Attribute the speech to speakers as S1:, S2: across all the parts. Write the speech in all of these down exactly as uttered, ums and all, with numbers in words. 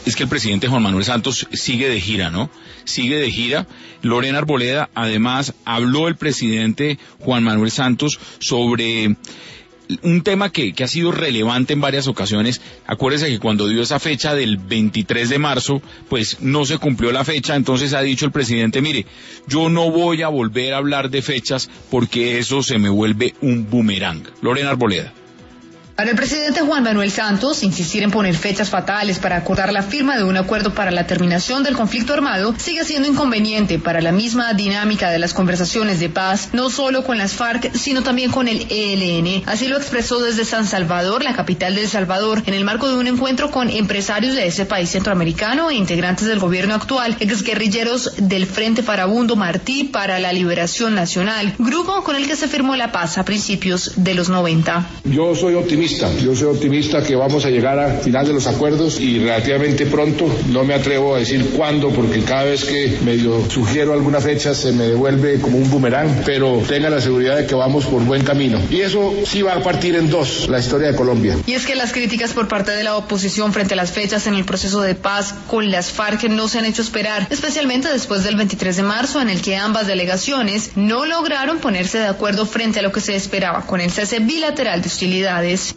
S1: es que el presidente Juan Manuel Santos sigue de gira, ¿no? Sigue de gira. Lorena Arboleda, además, habló el presidente Juan Manuel Santos sobre un tema que, que ha sido relevante en varias ocasiones. Acuérdese que cuando dio esa fecha del veintitrés de marzo, pues no se cumplió la fecha, entonces ha dicho el presidente, mire, yo no voy a volver a hablar de fechas porque eso se me vuelve un boomerang. Lorena Arboleda.
S2: Para el presidente Juan Manuel Santos, insistir en poner fechas fatales para acordar la firma de un acuerdo para la terminación del conflicto armado sigue siendo inconveniente para la misma dinámica de las conversaciones de paz, no solo con las FARC, sino también con el E L N. Así lo expresó desde San Salvador, la capital de El Salvador, en el marco de un encuentro con empresarios de ese país centroamericano e integrantes del gobierno actual, exguerrilleros del Frente Farabundo Martí para la Liberación Nacional, grupo con el que se firmó la paz a principios de los noventa.
S3: Yo soy optimista. Yo soy optimista que vamos a llegar al final de los acuerdos y relativamente pronto. No me atrevo a decir cuándo porque cada vez que medio sugiero alguna fecha se me devuelve como un boomerang, pero tenga la seguridad de que vamos por buen camino. Y eso sí va a partir en dos, la historia de Colombia.
S2: Y es que las críticas por parte de la oposición frente a las fechas en el proceso de paz con las FARC no se han hecho esperar, especialmente después del veintitrés de marzo, en el que ambas delegaciones no lograron ponerse de acuerdo frente a lo que se esperaba con el cese bilateral de hostilidades.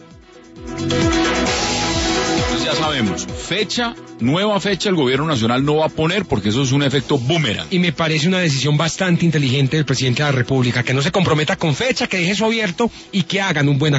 S1: Entonces ya sabemos, fecha, nueva fecha el gobierno nacional no va a poner porque eso es un efecto boomerang.
S4: Y me parece una decisión bastante inteligente del presidente de la República, que no se comprometa con fecha, que deje eso abierto y que hagan un buen acuerdo.